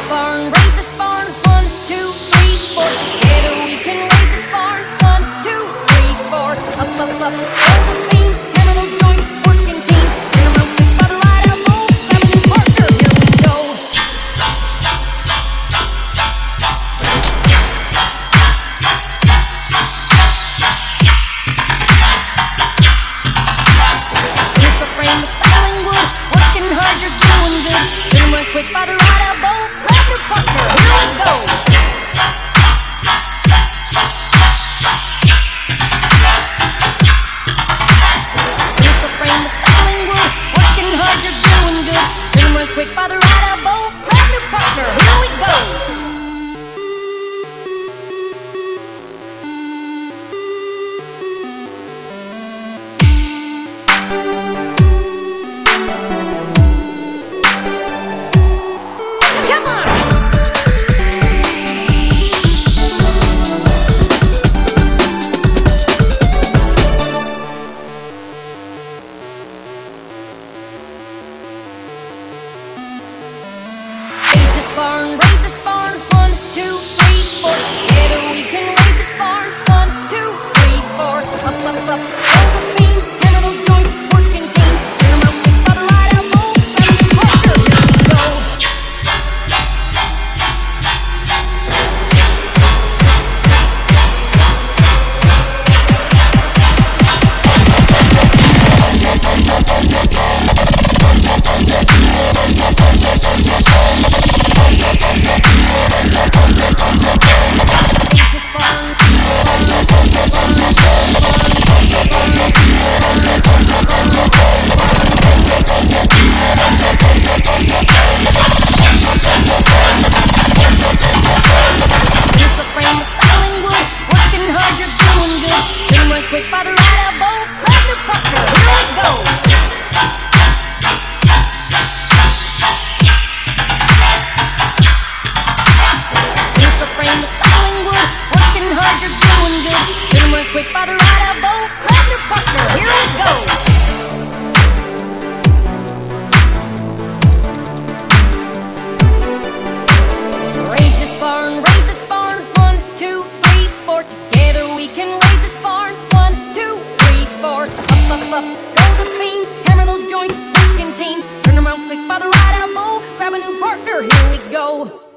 barn, raise this barn. 1, 2, 3, 4. Together we can raise this barn. 1, 2, 3, 4. Up, up, up. All the beams, hammer those joints, working team. Turn around quick by the right elbow. Grab a new partner, here we go. Here's a frame of styling wood. Working hard, you're doing good. Turn around quick by the right elbow. Grab your partner, here we go. Here's a frame of styling wood. Working hard, you're doing good. Turn around quick by the right elbow. Grab your partner, here we go. Come on! Raise this barn, raise this barn. 1, 2, 3, 4. Together we can raise this barn. 1, 2, 3, 4. Up, up, up. All the beams, hammer those joints, working team. Turn around quick by the right elbow. Grab your partner, here we go. Here's a frame of styling wood. Working hard, you're doing good. Turn around quick by the right elbow. Grab your partner, here we go. Here's a frame of styling wood. Working hard, you're doing good. Turn around quick by the right elbow. Grab your partner, here we go. Raise this barn, raise this barn. 1, 2, 3, 4. Together we can raise this barn. 1, 2, 3, 4. Up, up, up. Go the beams, hammer those joints, working teams. Turn around quick by the right elbow. Grab a new partner, here we go.